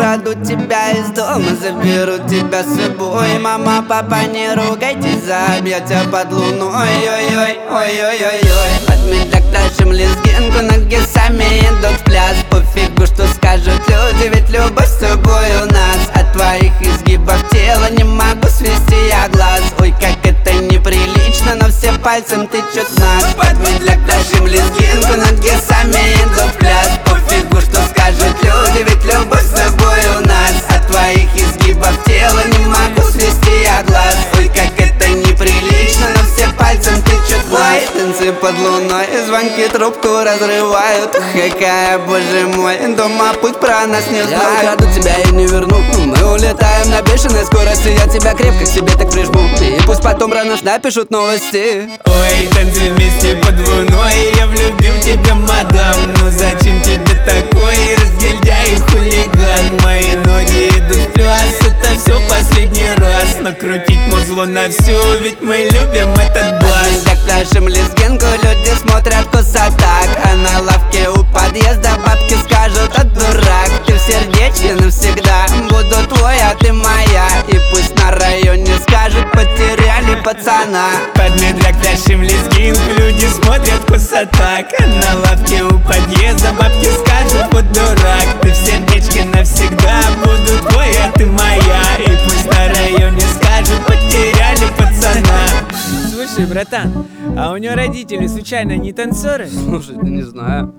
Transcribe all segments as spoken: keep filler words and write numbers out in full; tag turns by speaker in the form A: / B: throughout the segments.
A: украду тебя из дома, заберу тебя с собой. Мама, папа, не ругайтесь за объятия под луной. Ой-ой, ой-ой-ой-ой. Под медляк тащим лезгинку, ноги сами идут в пляс. Пофигу, что скажут люди, ведь любовь с тобой у нас. От твоих изгибов тела не могу свести я глаз. Ой, как это неприлично, но все пальцем тычут в нас. Под медляк тащим лезгинку, ноги сами идут в пляс. Пофигу, что скажут люди, ведь любовь с тобой у нас. От твоих изгибов тела не могу свести я глаз. Ой, как это неприлично, но все пальцем тычут в нас. Танцы под луной, звонки трубку разрывают. Какая, боже мой, дома путь про нас не знает. Я украду тебя и не верну. Мы улетаем на бешеной скорости, я тебя крепко к себе так прижму. И пусть потом рано напишут новости.
B: Ой, танцы вместе под луной, я влюбил тебя, мадам. Ну зачем тебе такой разгильдяй и хулиган? Мои ноги идут в пляс, это все последний раз. Накрутить музло на всю, ведь мы любим этот бас.
A: Так нашим лезгинку люди смотрят косо так. А на лавке у подъезда бабки скажут: а дурак, ты в сердечке навсегда. Буду твой, а ты моя. И пусть на районе скажут: потеряли пацана.
B: Под медляк тащим лезгинку, люди смотрят косо так. А на лавке у подъезда бабки скажут: вот дурак, ты в сердечке навсегда. Буду твой, а ты моя. И пусть на районе скажут: потеряли пацана. Слушай, братан, а у него родители случайно не танцоры?
A: Слушай, ты не знаю.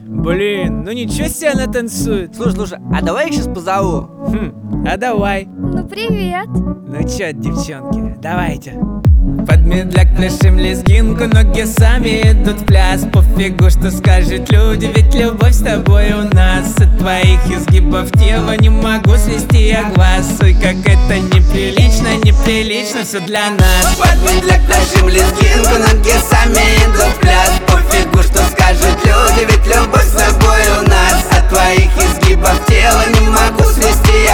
B: Блин, ну ничего себе она танцует.
A: Слушай, слушай, а давай их сейчас позову.
B: Хм, а давай.
C: Ну привет.
B: Ну чё, девчонки, давайте. Под медляк пляшем лезгинку, ноги сами идут в пляс. Пофигу, что скажут люди, ведь любовь с тобой у нас. От твоих изгибов тела не могу свести я глаз. Ой, как это неприлично, неприлично все для нас.
A: Под медляк тащим лезгинку, ноги сами идут в пляс. Пофигу, что скажут люди, ведь любовь с тобой у нас. От твоих изгибов тела не могу свести